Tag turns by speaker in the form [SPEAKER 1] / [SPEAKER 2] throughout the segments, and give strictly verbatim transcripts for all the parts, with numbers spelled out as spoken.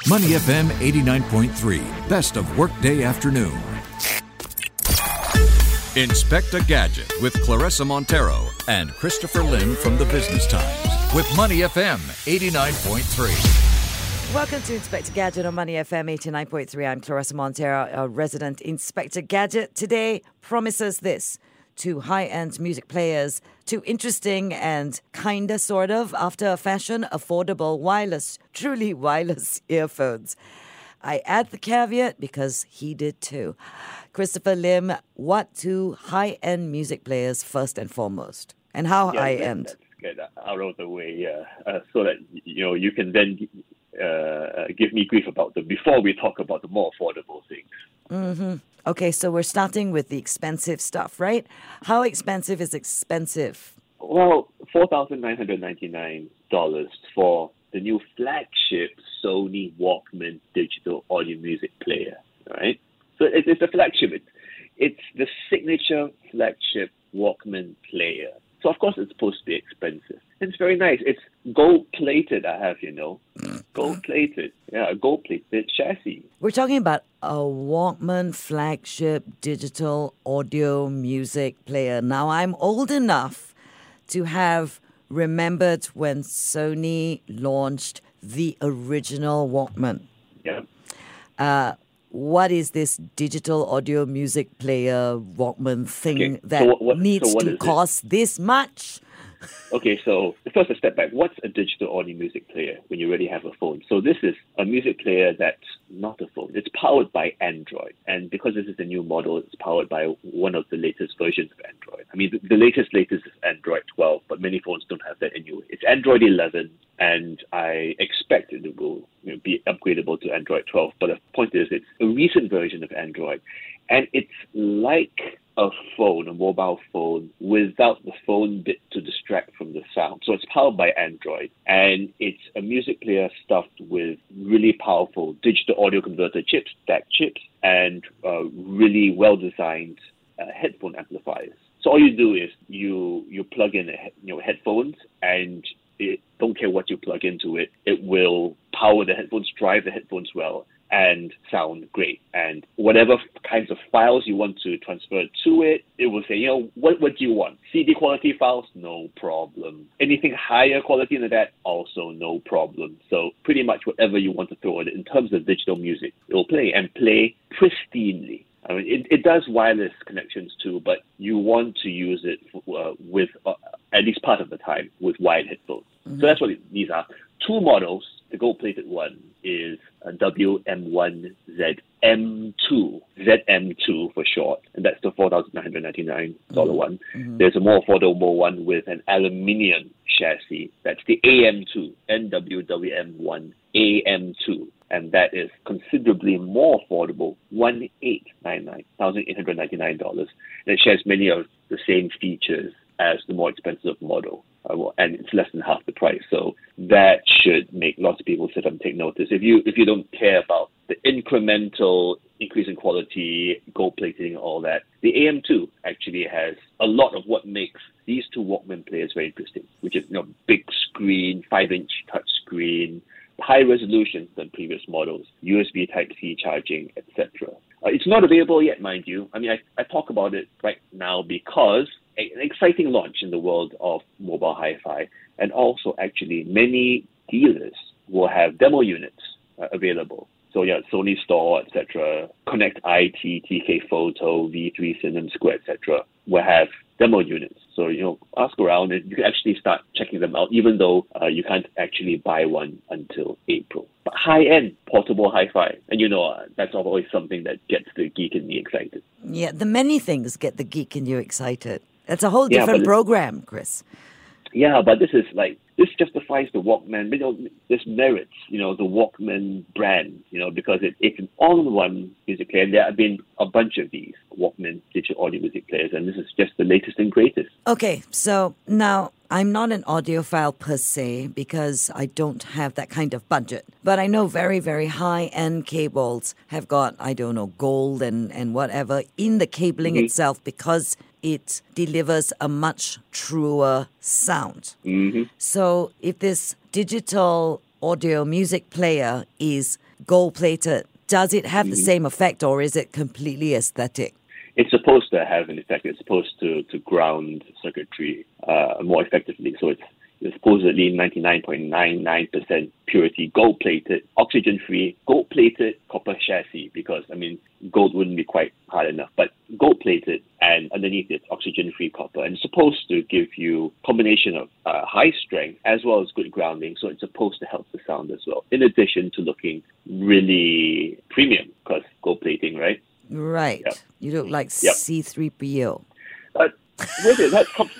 [SPEAKER 1] Money F M eighty-nine point three, best of workday afternoon. Inspector Gadget with Clarissa Montero and Christopher Lim from the Business Times with Money F M eighty-nine point three.
[SPEAKER 2] Welcome to Inspector Gadget on Money F M eighty-nine point three. I'm Clarissa Montero, our resident Inspector Gadget. Today promises this to high-end music players, to interesting and kinda sort of, after a fashion, affordable, wireless, truly wireless earphones. I add the caveat because he did too. Christopher Lim, what to high-end music players first and foremost? And how
[SPEAKER 3] yeah,
[SPEAKER 2] high-end?
[SPEAKER 3] That, that's get out of the way, yeah. Uh, so that, you know, you can then uh, give me grief about them before we talk about the more affordable things.
[SPEAKER 2] Mm-hmm. Okay, so we're starting with the expensive stuff, right? How expensive is expensive?
[SPEAKER 3] Well, four thousand nine hundred ninety-nine dollars for the new flagship Sony Walkman digital audio music player, right? So it, it's a flagship. It's, it's the signature flagship Walkman player. So, of course, it's supposed to be expensive. It's very nice. It's gold-plated, I have, you know. Gold-plated. Yeah, a gold-plated chassis.
[SPEAKER 2] We're talking about a Walkman flagship digital audio music player. Now, I'm old enough to have remembered when Sony launched the original Walkman.
[SPEAKER 3] Yeah.
[SPEAKER 2] Uh, what is this digital audio music player Walkman thing
[SPEAKER 3] Okay,
[SPEAKER 2] that
[SPEAKER 3] so what- what-
[SPEAKER 2] needs
[SPEAKER 3] so what
[SPEAKER 2] to
[SPEAKER 3] is it?
[SPEAKER 2] cost this much?
[SPEAKER 3] Okay, so first a step back. What's a digital audio music player when you already have a phone? So this is a music player that's not a phone. It's powered by Android. And because this is a new model, it's powered by one of the latest versions of Android. I mean, the, the latest, latest is Android twelve, but many phones don't have that anyway. It's Android eleven, and I expect it will you know, be upgradable to Android twelve. But the point is, it's a recent version of Android. And it's like a phone, a mobile phone, without the phone bit to distract from the sound. So it's powered by Android, and it's a music player stuffed with really powerful digital audio converter chips, D A C chips, and uh, really well-designed uh, headphone amplifiers. So all you do is you you plug in a, you know headphones, and it, don't care what you plug into it, it will power the headphones, drive the headphones well, and sound great. And whatever kinds of files you want to transfer to it, it will say, you know, what, what do you want? C D quality files? No problem. Anything higher quality than that? Also no problem. So pretty much whatever you want to throw at it in terms of digital music, it will play and play pristinely. I mean, it, it does wireless connections too, but you want to use it uh, with, uh, at least part of the time, with wired headphones. Mm-hmm. So that's what it, these are. Two models. The gold-plated one is a W M one Z M two, Z M two for short, and that's the four thousand nine hundred ninety-nine dollars mm-hmm. one. Mm-hmm. There's a more affordable one with an aluminium chassis. That's the A M two, N W W M one A M two, and that is considerably more affordable, one thousand eight hundred ninety-nine dollars. And it shares many of the same features as the more expensive model. Uh, well, and it's less than half the price, so that should make lots of people sit up and take notice. If you if you don't care about the incremental increase in quality, gold plating, all that, the A M two actually has a lot of what makes these two Walkman players very interesting, which is you know big screen, five inch touch screen, high resolution than previous models, U S B Type-C charging, et cetera. Uh, it's not available yet, mind you. I mean, I, I talk about it right now because an exciting launch in the world of mobile hi-fi, and also actually many dealers will have demo units uh, available. So yeah, Sony Store, et cetera, Connect I T, T K Photo, V three Cinema Square, et cetera, will have demo units. So you know, ask around, and you can actually start checking them out, even though uh, you can't actually buy one until April. But high-end portable hi-fi, and you know, uh, that's always something that gets the geek in me excited.
[SPEAKER 2] Yeah, the many things get the geek in you excited. That's a whole
[SPEAKER 3] Yeah,
[SPEAKER 2] different
[SPEAKER 3] but
[SPEAKER 2] program, Chris.
[SPEAKER 3] Yeah, but this is like, this justifies the Walkman. You know, this merits, you know, the Walkman brand, you know, because it, it's an all-in-one music player. And there have been a bunch of these Walkman digital audio music players, and this is just the latest and greatest.
[SPEAKER 2] Okay, so now I'm not an audiophile per se because I don't have that kind of budget. But I know very, very high-end cables have got, I don't know, gold and, and whatever in the cabling mm-hmm. itself because it delivers a much truer sound.
[SPEAKER 3] Mm-hmm.
[SPEAKER 2] So if this digital audio music player is gold-plated, does it have the same effect, or is it completely aesthetic?
[SPEAKER 3] It's supposed to have an effect. It's supposed to, to ground circuitry uh, more effectively. So it's, it's supposedly ninety-nine point nine nine percent purity, gold-plated, oxygen-free, gold-plated copper chassis, because, I mean, gold wouldn't be quite hard enough, but gold-plated, and underneath it's oxygen-free copper. And it's supposed to give you a combination of uh, high strength as well as good grounding, so it's supposed to help the sound as well, in addition to looking really premium, because gold plating, right?
[SPEAKER 2] Right.
[SPEAKER 3] Yep.
[SPEAKER 2] You look like
[SPEAKER 3] Yep.
[SPEAKER 2] C three P O.
[SPEAKER 3] But with it, that's com-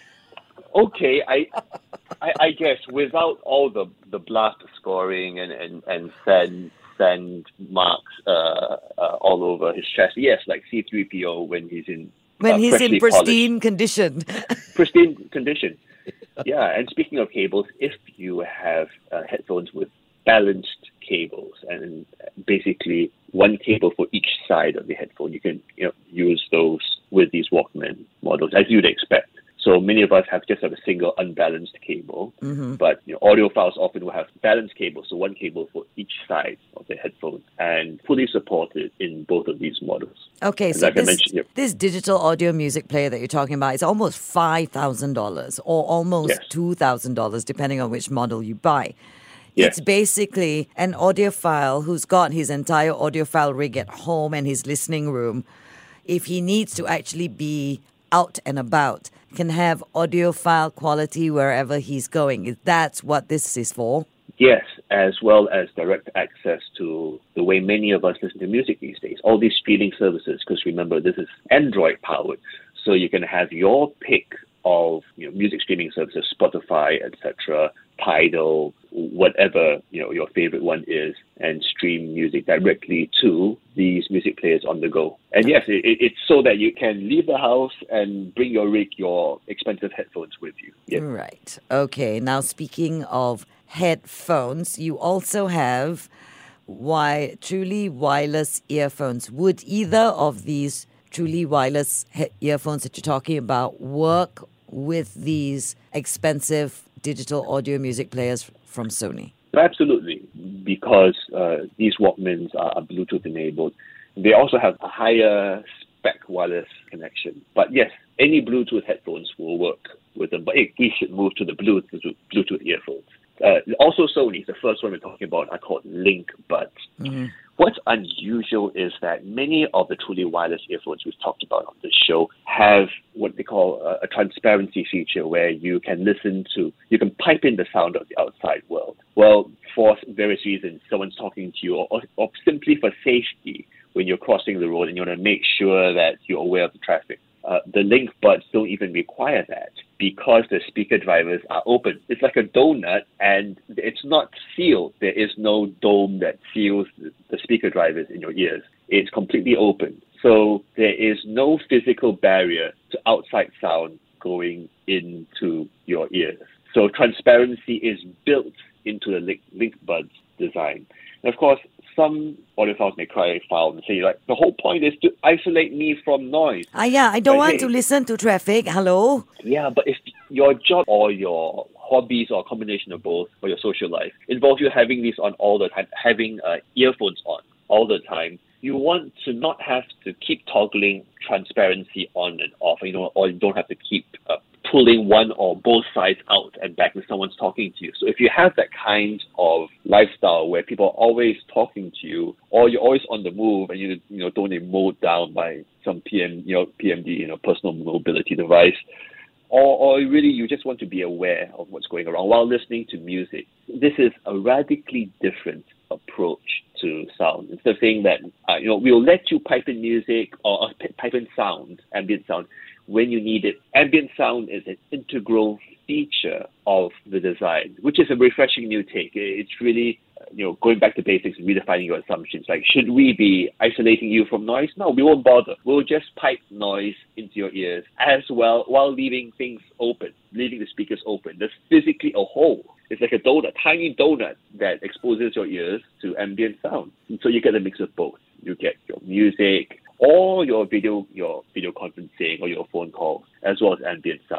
[SPEAKER 3] okay. I, I, I guess without all the, the blast scoring and and and sand sand marks uh, uh, all over his chest. Yes, like C three P O when he's in
[SPEAKER 2] When
[SPEAKER 3] uh,
[SPEAKER 2] he's in
[SPEAKER 3] freshly
[SPEAKER 2] pristine
[SPEAKER 3] polished.
[SPEAKER 2] condition.
[SPEAKER 3] pristine condition. Yeah, and speaking of cables, if you have uh, headphones with balanced cables, and basically one cable for each side of the headphone, you can you know use those with these Walkman models, as you'd expect. So many of us have just have a single unbalanced cable,
[SPEAKER 2] Mm-hmm.
[SPEAKER 3] but you know, audiophiles often will have balanced cables, so one cable for each side of the headphone, and fully supported in both of these models.
[SPEAKER 2] Okay,
[SPEAKER 3] And
[SPEAKER 2] so
[SPEAKER 3] like I
[SPEAKER 2] this,
[SPEAKER 3] mentioned, yep.
[SPEAKER 2] this digital audio music player that you're talking about is almost five thousand dollars or almost
[SPEAKER 3] Yes.
[SPEAKER 2] two thousand dollars, depending on which model you buy.
[SPEAKER 3] Yes.
[SPEAKER 2] It's basically an audiophile who's got his entire audiophile rig at home and his listening room. If he needs to actually be out and about, can have audiophile quality wherever he's going. That's what this is for.
[SPEAKER 3] Yes, as well as direct access to the way many of us listen to music these days. All these streaming services, because remember, this is Android powered, so you can have your pick of you know music streaming services, Spotify, et cetera, Tidal, whatever you know your favorite one is, and stream music directly to these music players on the go. And yes, it, it's so that you can leave the house and bring your rig, your expensive headphones with you. Yes.
[SPEAKER 2] Right. Okay. Now, speaking of headphones, you also have wi- truly wireless earphones. Would either of these truly wireless he- earphones that you're talking about work with these expensive digital audio music players from Sony?
[SPEAKER 3] Absolutely, because uh, these Walkmans are, are Bluetooth enabled. They also have a higher spec wireless connection. But yes, any Bluetooth headphones will work with them. But hey, we should move to the Bluetooth, Bluetooth earphones. Uh, also, Sony, the first one we're talking about, are called Link Buds.
[SPEAKER 2] Mm-hmm.
[SPEAKER 3] What's unusual is that many of the truly wireless earphones we've talked about on this show have what they call a, a transparency feature, where you can listen to, you can pipe in the sound of the outside world. Well, for various reasons, someone's talking to you, or, or simply for safety, when you're crossing the road and you want to make sure that you're aware of the traffic. Uh, the Link Buds don't even require that, because the speaker drivers are open. It's like a donut, and it's not sealed. There is no dome that seals the speaker drivers in your ears. It's completely open. So there is no physical barrier to outside sound going into your ears. So transparency is built into the Link, Link Buds design. And of course, some audiophiles may cry foul and say, like, the whole point is to isolate me from noise.
[SPEAKER 2] Ah, yeah, I don't
[SPEAKER 3] But
[SPEAKER 2] want
[SPEAKER 3] hey,
[SPEAKER 2] to listen to traffic. Hello?
[SPEAKER 3] Yeah, but if your job or your hobbies or a combination of both, or your social life, involves you having these on all the time, having uh, earphones on all the time, you want to not have to keep toggling transparency on and off, you know, or you don't have to keep uh, pulling one or both sides out and back when someone's talking to you. So if you have that kind of lifestyle where people are always talking to you, or you're always on the move and you you know don't get mowed down by some P M you know P M D, you know personal mobility device, or or really you just want to be aware of what's going around while listening to music, this is a radically different approach to sound. Instead of saying that uh, you know we'll let you pipe in music or uh, pipe in sound, ambient sound, when you need it. Ambient sound is an integral feature of the design, which is a refreshing new take. It's really, you know, going back to basics and redefining your assumptions. Like, should we be isolating you from noise? No, we won't bother. We'll just pipe noise into your ears as well, while leaving things open, leaving the speakers open. There's physically a hole. It's like a donut, tiny donut that exposes your ears to ambient sound. And so you get a mix of both. You get your music, or your video, your video conferencing, or your phone calls, as well as ambient sound.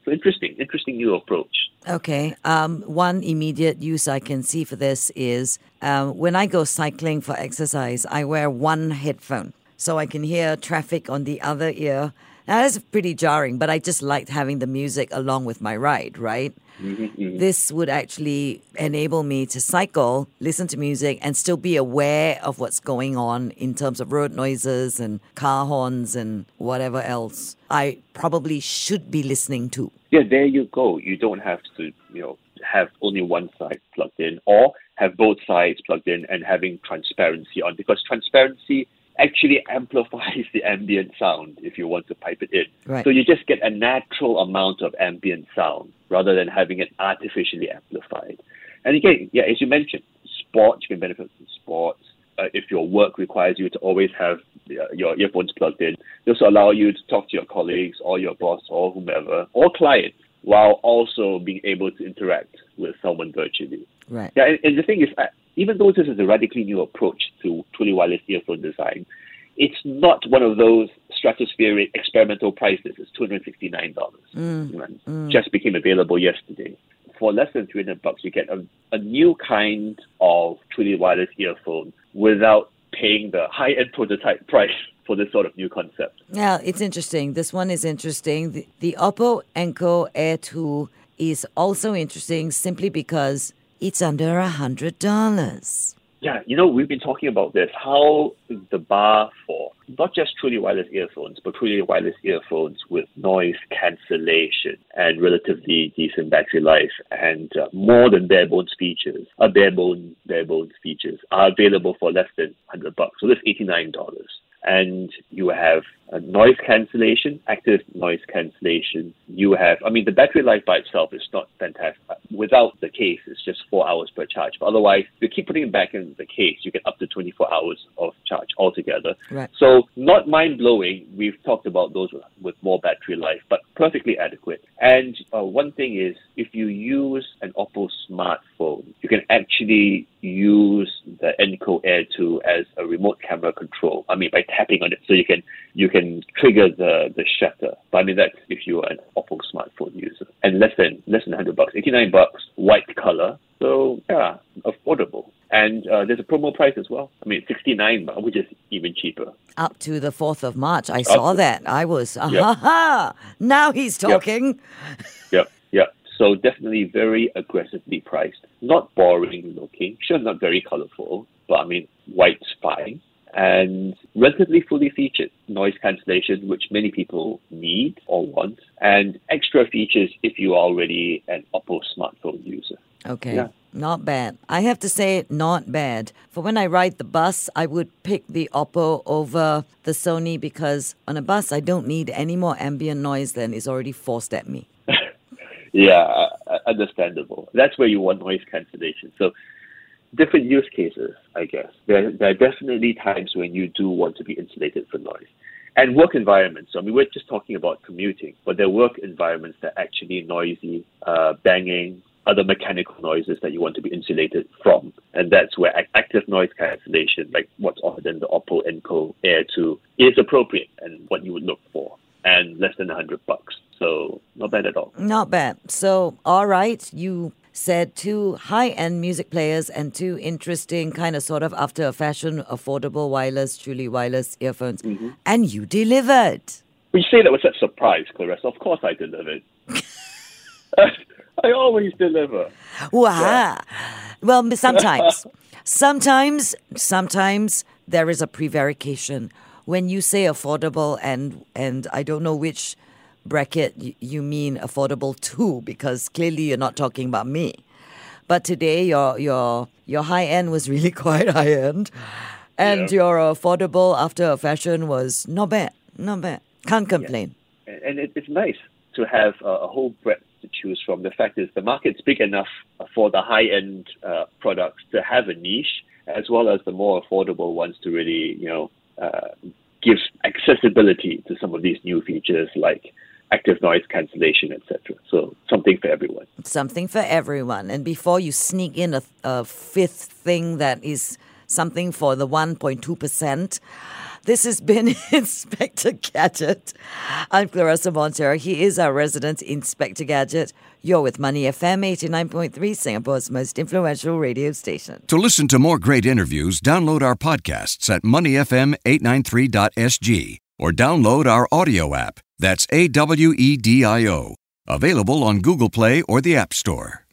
[SPEAKER 3] So interesting, interesting new approach.
[SPEAKER 2] Okay. Um, one immediate use I can see for this is um, when I go cycling for exercise, I wear one headphone so I can hear traffic on the other ear. Now, that's pretty jarring, but I just liked having the music along with my ride, right?
[SPEAKER 3] Mm-hmm, mm-hmm.
[SPEAKER 2] This would actually enable me to cycle, listen to music, and still be aware of what's going on in terms of road noises and car horns and whatever else I probably should be listening to.
[SPEAKER 3] Yeah, there you go. You don't have to, you know, have only one side plugged in, or have both sides plugged in and having transparency on, because transparency actually amplifies the ambient sound if you want to pipe it in.
[SPEAKER 2] Right.
[SPEAKER 3] So you just get a natural amount of ambient sound rather than having it artificially amplified. And again, yeah, as you mentioned, sports, you can benefit from sports. Uh, if your work requires you to always have uh, your earphones plugged in, they also allow you to talk to your colleagues or your boss or whomever or client while also being able to interact with someone virtually.
[SPEAKER 2] Right.
[SPEAKER 3] Yeah, and, and the thing is, uh, even though this is a radically new approach to truly wireless earphone design, it's not one of those stratospheric experimental prices. It's two hundred sixty-nine dollars.
[SPEAKER 2] Mm,
[SPEAKER 3] You know,
[SPEAKER 2] mm.
[SPEAKER 3] Just became available yesterday. For less than three hundred bucks, you get a, a new kind of truly wireless earphone without paying the high-end prototype price for this sort of new concept.
[SPEAKER 2] Yeah, it's interesting. This one is interesting. The, the Oppo Enco Air two is also interesting simply because it's under one hundred dollars.
[SPEAKER 3] Yeah, you know, we've been talking about this, how the bar for not just truly wireless earphones, but truly wireless earphones with noise cancellation and relatively decent battery life and uh, more than bare bones features, uh, bare bone, bare bones features are available for less than one hundred bucks. So that's eighty-nine dollars. And you have a noise cancellation, active noise cancellation. You have, I mean, the battery life by itself is not fantastic. Without the case, it's just four hours per charge. But otherwise, if you keep putting it back in the case, you get up to twenty-four hours of charge altogether.
[SPEAKER 2] Right.
[SPEAKER 3] So not mind-blowing. We've talked about those with, with more battery life, but perfectly adequate. And uh, one thing is, if you use an Oppo smartphone, you can actually use the Enco Air two as a remote camera control. I mean, by tapping on it, so you can you can trigger the, the shutter. But I mean, that's if you are an Oppo smartphone user. And less than less than one hundred bucks, eighty-nine bucks, white color. So yeah, affordable. And uh, there's a promo price as well. I mean, sixty-nine bucks, which is even cheaper.
[SPEAKER 2] Up to the fourth of March. I saw
[SPEAKER 3] to,
[SPEAKER 2] that. I was, ah,
[SPEAKER 3] Yep.
[SPEAKER 2] ha, ha. Now he's talking.
[SPEAKER 3] Yep, yep. So definitely very aggressively priced. Not boring looking. Sure, not very colorful, but I mean, white's fine. And relatively fully featured noise cancellation, which many people need or want, and extra features if you are already an Oppo smartphone user.
[SPEAKER 2] Okay.
[SPEAKER 3] Yeah.
[SPEAKER 2] Not bad. I have to say, not bad. For when I ride the bus, I would pick the Oppo over the Sony because on a bus, I don't need any more ambient noise than is already forced at me.
[SPEAKER 3] Yeah, uh, understandable. That's where you want noise cancellation. So different use cases, I guess. There, there are definitely times when you do want to be insulated from noise. And work environments. So, I mean, we're just talking about commuting, but there are work environments that are actually noisy, uh, banging, other mechanical noises that you want to be insulated from. And that's where ac- active noise cancellation, like what's offered in the Oppo Enco Air two, is appropriate and what you would look for. And less than one hundred bucks. So not bad at all.
[SPEAKER 2] Not bad. So, all right, you said two high-end music players and two interesting kind of sort of after a fashion, affordable wireless, truly wireless earphones.
[SPEAKER 3] Mm-hmm.
[SPEAKER 2] And you delivered.
[SPEAKER 3] We say that with such surprise, Clarissa. Of course I delivered. I always deliver.
[SPEAKER 2] Wow.
[SPEAKER 3] Yeah.
[SPEAKER 2] Well, sometimes, sometimes, sometimes there is a prevarication. When you say affordable, and and I don't know which bracket y- you mean affordable to, because clearly you're not talking about me. But today your your your high end was really quite high end, and
[SPEAKER 3] Yeah.
[SPEAKER 2] your affordable after a fashion was not bad, not bad. Can't complain.
[SPEAKER 3] And it, it's nice to have a, a whole breadth to choose from. The fact is the market's big enough for the high-end uh, products to have a niche, as well as the more affordable ones to really, you know, uh, give accessibility to some of these new features like active noise cancellation, et cetera. So something for everyone.
[SPEAKER 2] Something for everyone. And before you sneak in a, a fifth thing that is something for the one point two percent, This has been Inspector Gadget. I'm Clarissa Montero. He is our resident Inspector Gadget. You're with Money F M eighty-nine point three, Singapore's most influential radio station.
[SPEAKER 1] To listen to more great interviews, download our podcasts at money f m eight nine three dot s g or download our audio app. That's A W E D I O. Available on Google Play or the App Store.